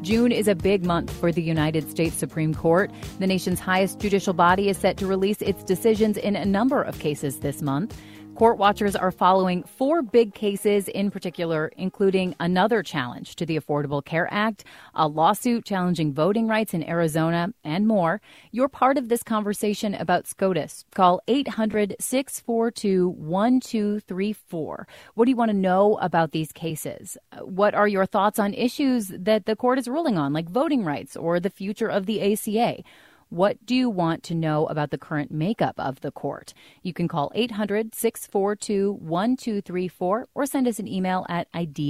June is a big month for the United States Supreme Court. The nation's highest judicial body is set to release its decisions in a number of cases this month. Court watchers are following four big cases in particular, including another challenge to the Affordable Care Act, a lawsuit challenging voting rights in Arizona, and more. You're part of this conversation about SCOTUS. Call 800-642-1234. What do you want to know about these cases? What are your thoughts on issues that the court is ruling on, like voting rights or the future of the ACA? What do you want to know about the current makeup of the court? You can call 800-642-1234 or send us an email at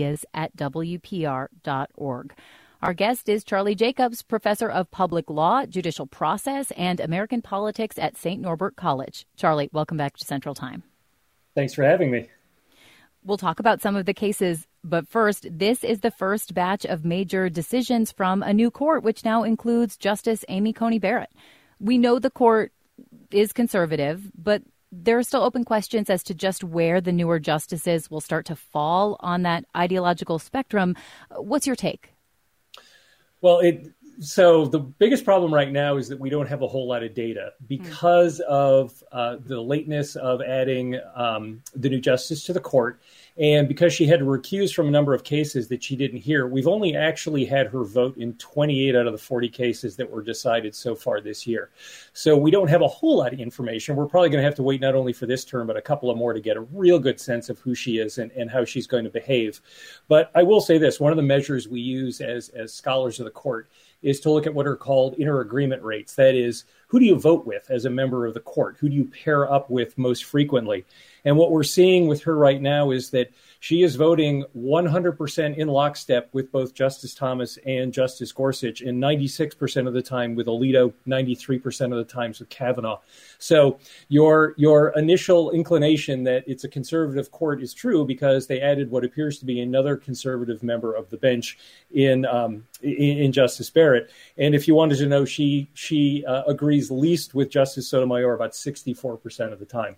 ideas@wpr.org. Our guest is Charlie Jacobs, professor of public law, judicial process, and American politics at St. Norbert College. Charlie, welcome back to Central Time. Thanks for having me. We'll talk about some of the cases, but first, this is the first batch of major decisions from a new court, which now includes Justice Amy Coney Barrett. We know the court is conservative, but there are still open questions as to just where the newer justices will start to fall on that ideological spectrum. What's your take? Well, so the biggest problem right now is that we don't have a whole lot of data because of the lateness of adding the new justice to the court. And because she had to recuse from a number of cases that she didn't hear, we've only actually had her vote in 28 out of the 40 cases that were decided so far this year. So we don't have a whole lot of information. We're probably going to have to wait not only for this term, but a couple of more to get a real good sense of who she is and how she's going to behave. But I will say this, one of the measures we use as scholars of the court is to look at what are called inter-agreement rates. That is, who do you vote with as a member of the court? Who do you pair up with most frequently? And what we're seeing with her right now is that she is voting 100% in lockstep with both Justice Thomas and Justice Gorsuch, and 96% of the time with Alito, 93% of the times with Kavanaugh. So your initial inclination that it's a conservative court is true because they added what appears to be another conservative member of the bench in Justice Barrett. And if you wanted to know, she agrees least with Justice Sotomayor about 64% of the time.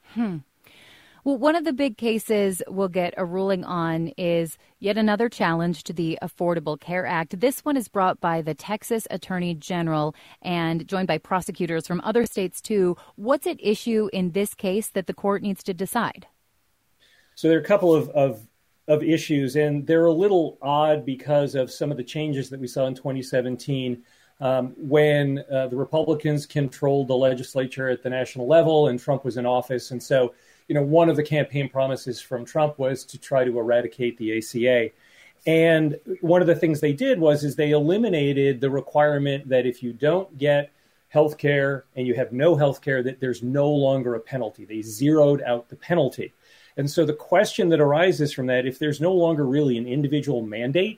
Well, one of the big cases we'll get a ruling on is yet another challenge to the Affordable Care Act. This one is brought by the Texas Attorney General and joined by prosecutors from other states, too. What's at issue in this case that the court needs to decide? So there are a couple of issues, and they're a little odd because of some of the changes that we saw in 2017 when the Republicans controlled the legislature at the national level and Trump was in office. And so one of the campaign promises from Trump was to try to eradicate the ACA. And one of the things they did is they eliminated the requirement that if you don't get health care and you have no health care, that there's no longer a penalty. They zeroed out the penalty. And so the question that arises from that, if there's no longer really an individual mandate,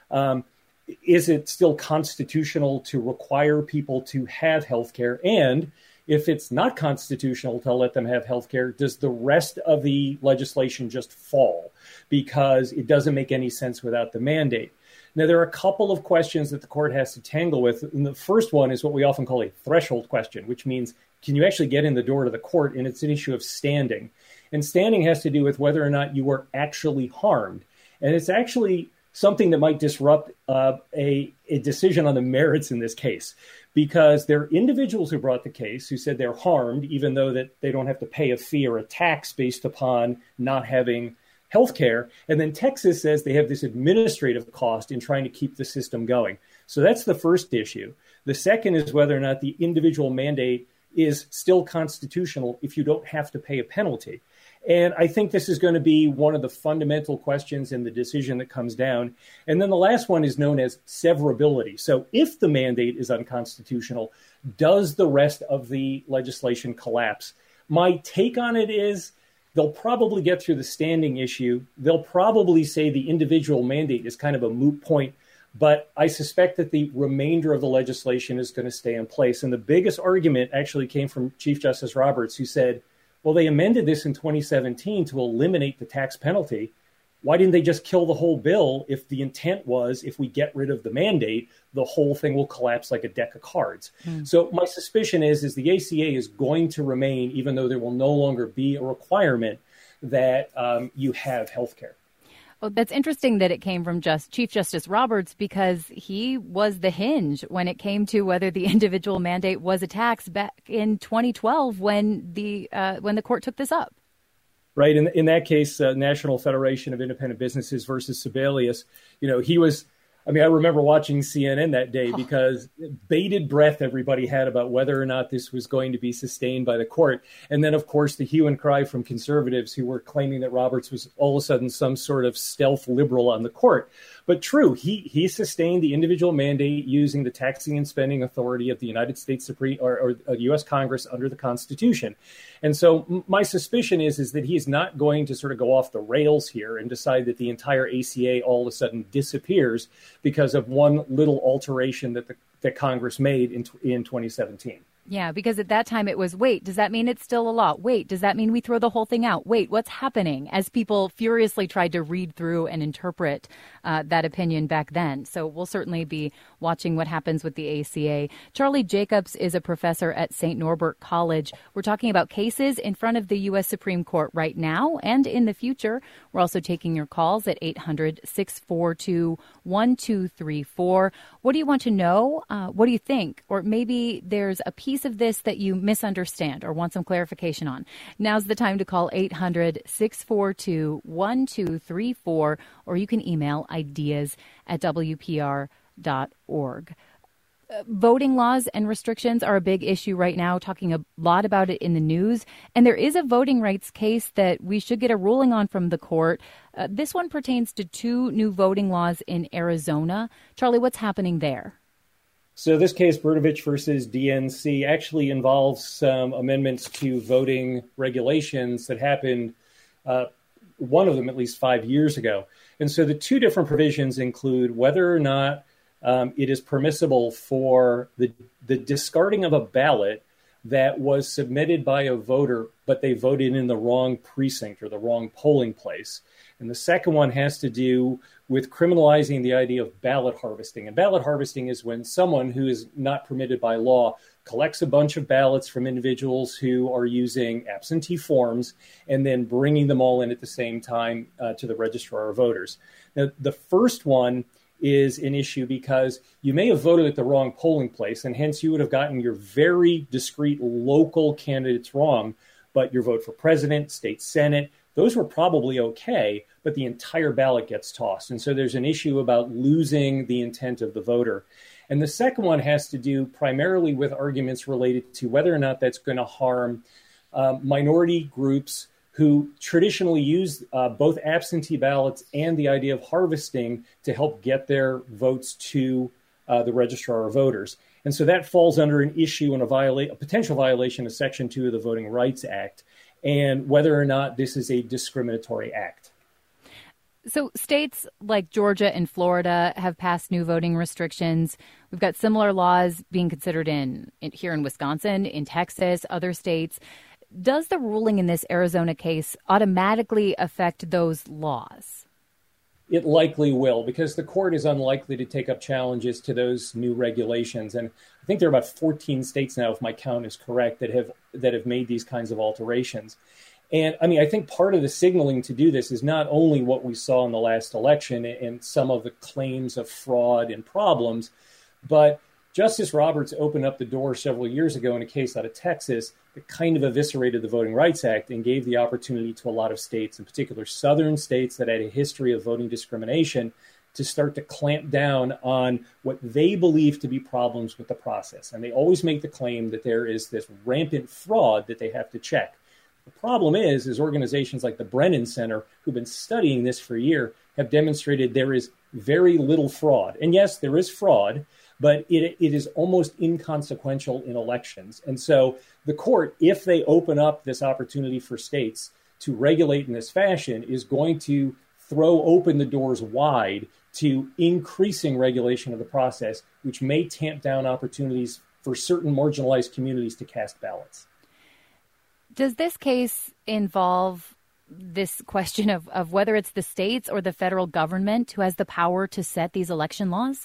is it still constitutional to require people to have health care? And if it's not constitutional to let them have health care, does the rest of the legislation just fall because it doesn't make any sense without the mandate? Now, there are a couple of questions that the court has to tangle with. And the first one is what we often call a threshold question, which means, can you actually get in the door to the court? And it's an issue of standing. And standing has to do with whether or not you were actually harmed. And it's actually something that might disrupt a decision on the merits in this case, because there are individuals who brought the case who said they're harmed, even though that they don't have to pay a fee or a tax based upon not having health care. And then Texas says they have this administrative cost in trying to keep the system going. So that's the first issue. The second is whether or not the individual mandate is still constitutional if you don't have to pay a penalty. And I think this is going to be one of the fundamental questions in the decision that comes down. And then the last one is known as severability. So if the mandate is unconstitutional, does the rest of the legislation collapse? My take on it is they'll probably get through the standing issue. They'll probably say the individual mandate is kind of a moot point. But I suspect that the remainder of the legislation is going to stay in place. And the biggest argument actually came from Chief Justice Roberts, who said, well, they amended this in 2017 to eliminate the tax penalty. Why didn't they just kill the whole bill if the intent was, if we get rid of the mandate, the whole thing will collapse like a deck of cards? So my suspicion is the ACA is going to remain, even though there will no longer be a requirement that you have health care. Well, that's interesting that it came from Chief Justice Roberts, because he was the hinge when it came to whether the individual mandate was a tax back in 2012 when the court took this up. Right. In that case, National Federation of Independent Businesses versus Sebelius, he was. I remember watching CNN that day because bated breath everybody had about whether or not this was going to be sustained by the court. And then, of course, the hue and cry from conservatives who were claiming that Roberts was all of a sudden some sort of stealth liberal on the court. But true, he sustained the individual mandate using the taxing and spending authority of the United States Supreme or U.S. Congress under the Constitution. And so my suspicion is that he is not going to sort of go off the rails here and decide that the entire ACA all of a sudden disappears because of one little alteration that Congress made in 2017. Yeah, because at that time it was, wait, does that mean it's still a law? Wait, does that mean we throw the whole thing out? Wait, what's happening? As people furiously tried to read through and interpret that opinion back then. So we'll certainly be watching what happens with the ACA. Charlie Jacobs is a professor at St. Norbert College. We're talking about cases in front of the U.S. Supreme Court right now and in the future. We're also taking your calls at 800-642-1234. What do you want to know? What do you think? Or maybe there's a piece of this that you misunderstand or want some clarification on. Now's the time to call 800-642-1234, or you can email ideas@wpr.org. Voting laws and restrictions are a big issue right now, talking a lot about it in the news. And there is a voting rights case that we should get a ruling on from the court. This one pertains to 2 new voting laws in Arizona. Charlie, what's happening there? So this case, Brnovich versus DNC, actually involves some amendments to voting regulations that happened, one of them at least 5 years ago. And so the 2 different provisions include whether or not it is permissible for the discarding of a ballot that was submitted by a voter, but they voted in the wrong precinct or the wrong polling place. And the second one has to do with criminalizing the idea of ballot harvesting. And ballot harvesting is when someone who is not permitted by law collects a bunch of ballots from individuals who are using absentee forms and then bringing them all in at the same time to the registrar of voters. Now, the first one is an issue because you may have voted at the wrong polling place, and hence you would have gotten your very discrete local candidates wrong, but your vote for president, state senate, those were probably okay, but the entire ballot gets tossed. And so there's an issue about losing the intent of the voter. And the second one has to do primarily with arguments related to whether or not that's going to harm minority groups who traditionally use both absentee ballots and the idea of harvesting to help get their votes to the registrar of voters. And so that falls under an issue and a potential violation of Section 2 of the Voting Rights Act, and whether or not this is a discriminatory act. So states like Georgia and Florida have passed new voting restrictions. We've got similar laws being considered here in Wisconsin, in Texas, other states. Does the ruling in this Arizona case automatically affect those laws? It likely will, because the court is unlikely to take up challenges to those new regulations. And I think there are about 14 states now, if my count is correct, that have made these kinds of alterations. And I think part of the signaling to do this is not only what we saw in the last election and some of the claims of fraud and problems, but Justice Roberts opened up the door several years ago in a case out of Texas that kind of eviscerated the Voting Rights Act and gave the opportunity to a lot of states, in particular southern states that had a history of voting discrimination, to start to clamp down on what they believe to be problems with the process. And they always make the claim that there is this rampant fraud that they have to check. The problem is organizations like the Brennan Center, who've been studying this for a year, have demonstrated there is very little fraud. And yes, there is fraud, but it is almost inconsequential in elections. And so the court, if they open up this opportunity for states to regulate in this fashion, is going to throw open the doors wide to increasing regulation of the process, which may tamp down opportunities for certain marginalized communities to cast ballots. Does this case involve this question of whether it's the states or the federal government who has the power to set these election laws?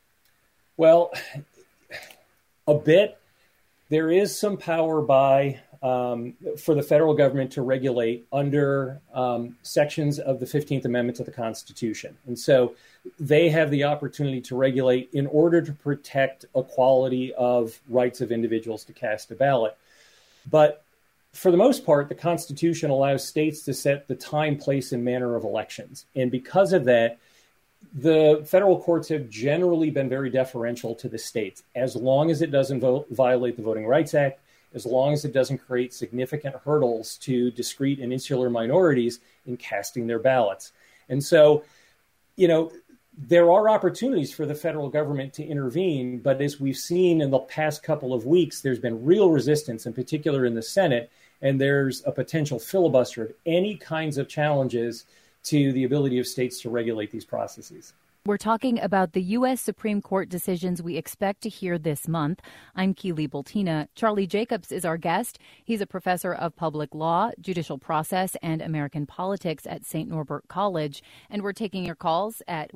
Well, a bit. There is some power by for the federal government to regulate under sections of the 15th Amendment to the Constitution. And so they have the opportunity to regulate in order to protect equality of rights of individuals to cast a ballot. But for the most part, the Constitution allows states to set the time, place, and manner of elections. And because of that, the federal courts have generally been very deferential to the states, as long as it doesn't violate the Voting Rights Act, as long as it doesn't create significant hurdles to discrete and insular minorities in casting their ballots. And so, there are opportunities for the federal government to intervene, but as we've seen in the past couple of weeks, there's been real resistance, in particular in the Senate, and there's a potential filibuster of any kinds of challenges to the ability of states to regulate these processes. We're talking about the U.S. Supreme Court decisions we expect to hear this month. I'm Keely Bultina. Charlie Jacobs is our guest. He's a professor of public law, judicial process, and American politics at St. Norbert College. And we're taking your calls at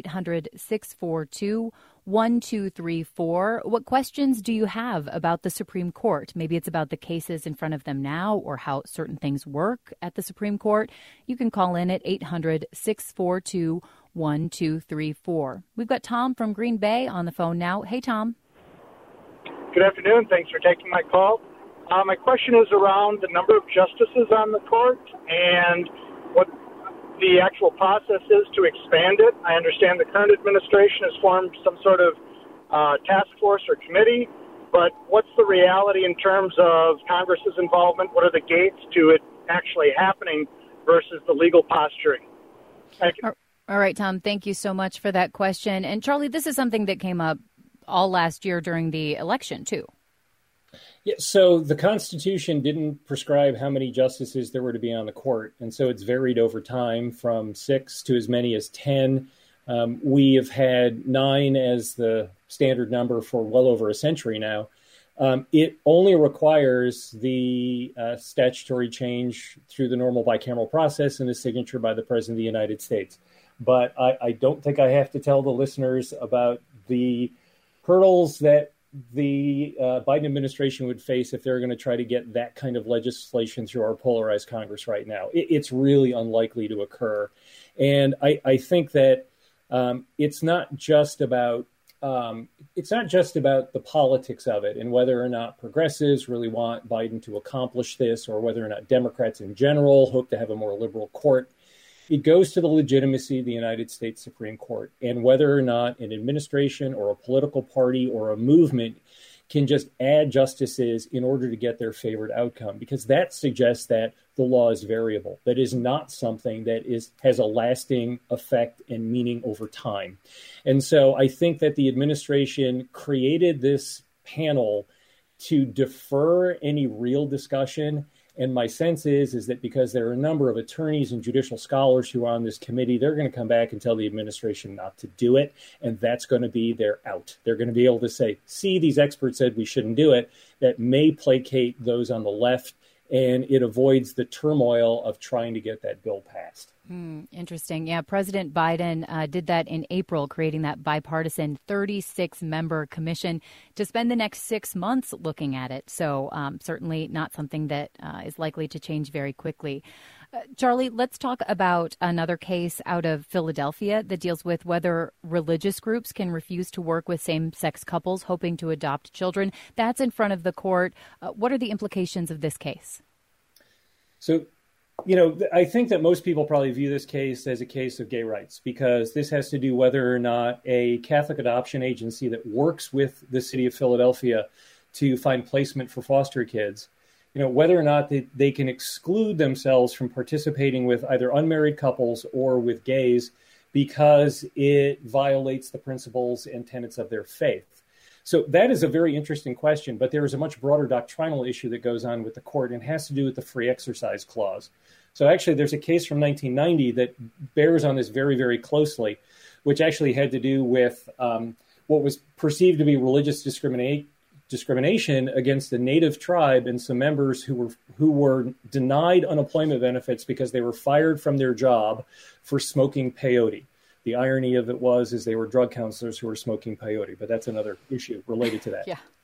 1-800-642-1234. What questions do you have about the Supreme Court? Maybe it's about the cases in front of them now or how certain things work at the Supreme Court. You can call in at 800-642-1234. We've got Tom from Green Bay on the phone now. Hey, Tom. Good afternoon. Thanks for taking my call. My question is around the number of justices on the court and what the actual process is to expand it. I understand the current administration has formed some sort of task force or committee, but what's the reality in terms of Congress's involvement? What are the gates to it actually happening versus the legal posturing? Thank you. All right, Tom, thank you so much for that question. And Charlie, this is something that came up all last year during the election, too. Yeah, so the Constitution didn't prescribe how many justices there were to be on the court. And so it's varied over time from 6 to as many as 10. We have had 9 as the standard number for well over a century now. It only requires the statutory change through the normal bicameral process and a signature by the President of the United States. But I don't think I have to tell the listeners about the hurdles that the Biden administration would face if they're going to try to get that kind of legislation through our polarized Congress right now. It's really unlikely to occur. And I think that it's not just about the politics of it and whether or not progressives really want Biden to accomplish this or whether or not Democrats in general hope to have a more liberal court. It goes to the legitimacy of the United States Supreme Court and whether or not an administration or a political party or a movement can just add justices in order to get their favored outcome, because that suggests that the law is variable. That is not something that has a lasting effect and meaning over time. And so I think that the administration created this panel to defer any real discussion. And my sense is that because there are a number of attorneys and judicial scholars who are on this committee, they're going to come back and tell the administration not to do it. And that's going to be their out. They're going to be able to say, see, these experts said we shouldn't do it. That may placate those on the left, and it avoids the turmoil of trying to get that bill passed. Interesting. Yeah, President Biden did that in April, creating that bipartisan 36-member commission to spend the next 6 months looking at it. So certainly not something that is likely to change very quickly. Charlie, let's talk about another case out of Philadelphia that deals with whether religious groups can refuse to work with same-sex couples hoping to adopt children. That's in front of the court. What are the implications of this case? So, I think that most people probably view this case as a case of gay rights, because this has to do whether or not a Catholic adoption agency that works with the city of Philadelphia to find placement for foster kids, whether or not they can exclude themselves from participating with either unmarried couples or with gays because it violates the principles and tenets of their faith. So that is a very interesting question, but there is a much broader doctrinal issue that goes on with the court and has to do with the free exercise clause. So actually, there's a case from 1990 that bears on this very, very closely, which actually had to do with what was perceived to be religious discrimination against a native tribe and some members who were denied unemployment benefits because they were fired from their job for smoking peyote. The irony of it was they were drug counselors who were smoking peyote, but that's another issue related to that. Yeah.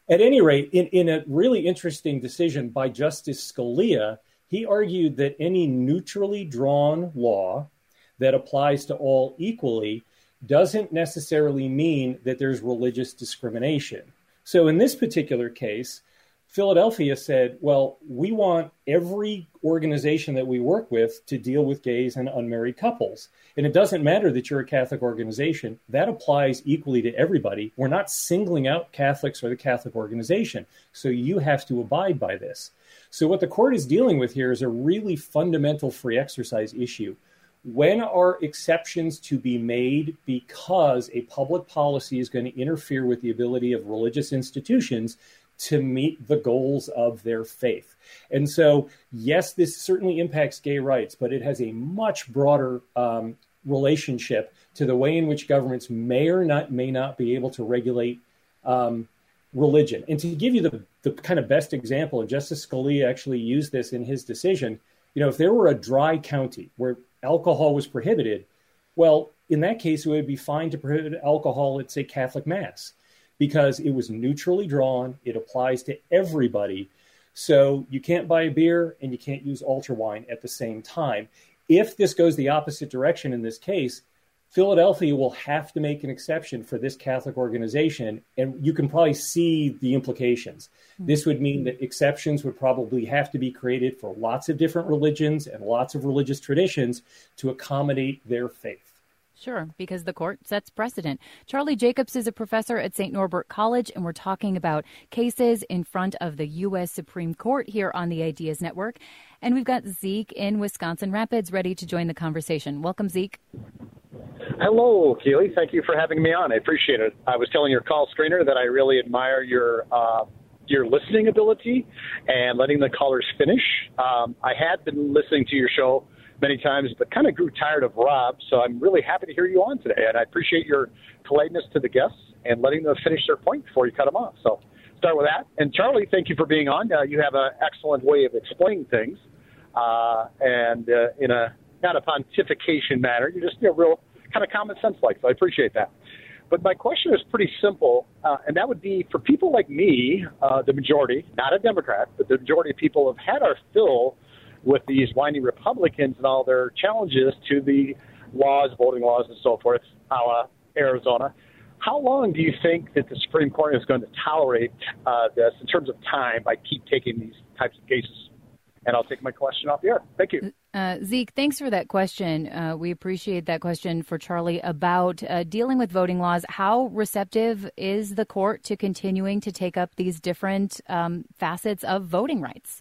At any rate, in a really interesting decision by Justice Scalia, he argued that any neutrally drawn law that applies to all equally doesn't necessarily mean that there's religious discrimination. So in this particular case, Philadelphia said, well, we want every organization that we work with to deal with gays and unmarried couples. And it doesn't matter that you're a Catholic organization. That applies equally to everybody. We're not singling out Catholics or the Catholic organization. So you have to abide by this. So what the court is dealing with here is a really fundamental free exercise issue. When are exceptions to be made because a public policy is going to interfere with the ability of religious institutions to meet the goals of their faith? And so, yes, this certainly impacts gay rights, but it has a much broader relationship to the way in which governments may not be able to regulate religion. And to give you the kind of best example, and Justice Scalia actually used this in his decision, if there were a dry county where alcohol was prohibited, well, in that case, it would be fine to prohibit alcohol at, say, Catholic Mass, because it was neutrally drawn. It applies to everybody. So you can't buy a beer and you can't use altar wine at the same time. If this goes the opposite direction in this case, Philadelphia will have to make an exception for this Catholic organization, and you can probably see the implications. This would mean that exceptions would probably have to be created for lots of different religions and lots of religious traditions to accommodate their faith. Sure, because the court sets precedent. Charlie Jacobs is a professor at St. Norbert College, and we're talking about cases in front of the U.S. Supreme Court here on the Ideas Network. And we've got Zeke in Wisconsin Rapids ready to join the conversation. Welcome, Zeke. Hello, Keely. Thank you for having me on. I appreciate it. I was telling your call screener that I really admire your listening ability and letting the callers finish. I had been listening to your show many times, but kind of grew tired of Rob, so I'm really happy to hear you on today, and I appreciate your politeness to the guests and letting them finish their point before you cut them off. So start with that. And Charlie, thank you for being on. You have an excellent way of explaining things, and in a not a pontification manner. You're just real kind of common sense like, so I appreciate that. But my question is pretty simple, and that would be for people like me, the majority, not a Democrat, but the majority of people have had our fill with these whiny Republicans and all their challenges to the laws, voting laws, and so forth, a la Arizona. How long do you think that the Supreme Court is going to tolerate this in terms of time by keep taking these types of cases? And I'll take my question off the air. Thank you. Zeke, thanks for that question. We appreciate that question for Charlie about dealing with voting laws. How receptive is the court to continuing to take up these different facets of voting rights?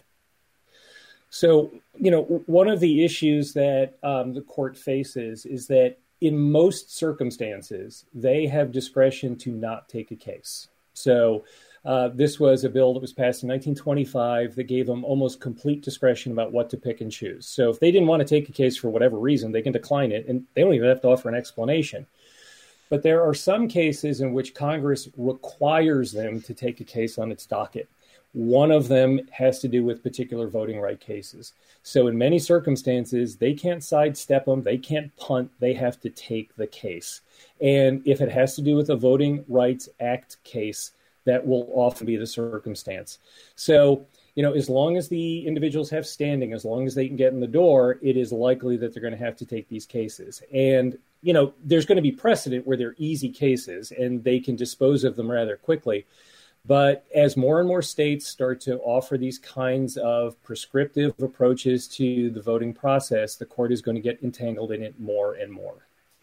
So, one of the issues that the court faces is that in most circumstances, they have discretion to not take a case. So this was a bill that was passed in 1925 that gave them almost complete discretion about what to pick and choose. So if they didn't want to take a case for whatever reason, they can decline it, and they don't even have to offer an explanation. But there are some cases in which Congress requires them to take a case on its docket. One of them has to do with particular voting right cases. So in many circumstances, they can't sidestep them. They can't punt. They have to take the case. And if it has to do with a Voting Rights Act case, that will often be the circumstance. So, as long as the individuals have standing, as long as they can get in the door, it is likely that they're going to have to take these cases. And, there's going to be precedent where they're easy cases and they can dispose of them rather quickly. But as more and more states start to offer these kinds of prescriptive approaches to the voting process, the court is going to get entangled in it more and more.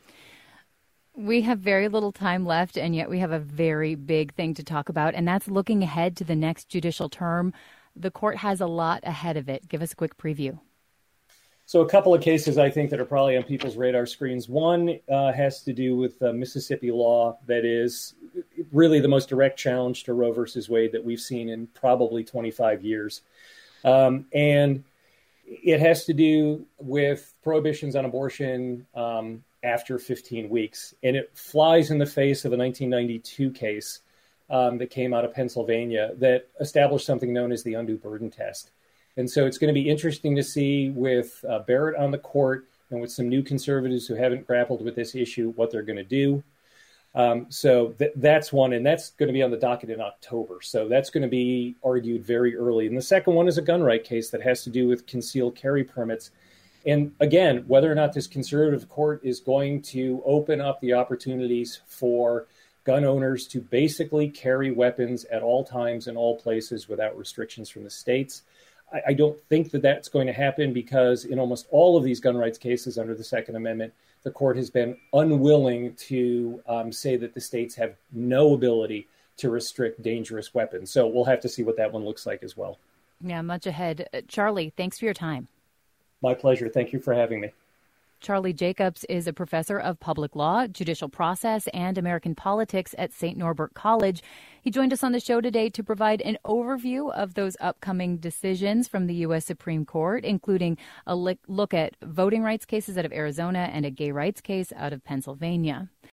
We have very little time left, and yet we have a very big thing to talk about, and that's looking ahead to the next judicial term. The court has a lot ahead of it. Give us a quick preview. So a couple of cases I think that are probably on people's radar screens. One has to do with Mississippi law that is really the most direct challenge to Roe versus Wade that we've seen in probably 25 years. And it has to do with prohibitions on abortion after 15 weeks. And it flies in the face of a 1992 case that came out of Pennsylvania that established something known as the undue burden test. And so it's going to be interesting to see with Barrett on the court and with some new conservatives who haven't grappled with this issue, what they're going to do. So that's one, and that's going to be on the docket in October. So that's going to be argued very early. And the second one is a gun right case that has to do with concealed carry permits. And again, whether or not this conservative court is going to open up the opportunities for gun owners to basically carry weapons at all times in all places without restrictions from the states. I don't think that that's going to happen because in almost all of these gun rights cases under the Second Amendment, the court has been unwilling to say that the states have no ability to restrict dangerous weapons. So we'll have to see what that one looks like as well. Yeah, much ahead. Charlie, thanks for your time. My pleasure. Thank you for having me. Charlie Jacobs is a professor of public law, judicial process, and American politics at St. Norbert College. He joined us on the show today to provide an overview of those upcoming decisions from the U.S. Supreme Court, including a look at voting rights cases out of Arizona and a gay rights case out of Pennsylvania.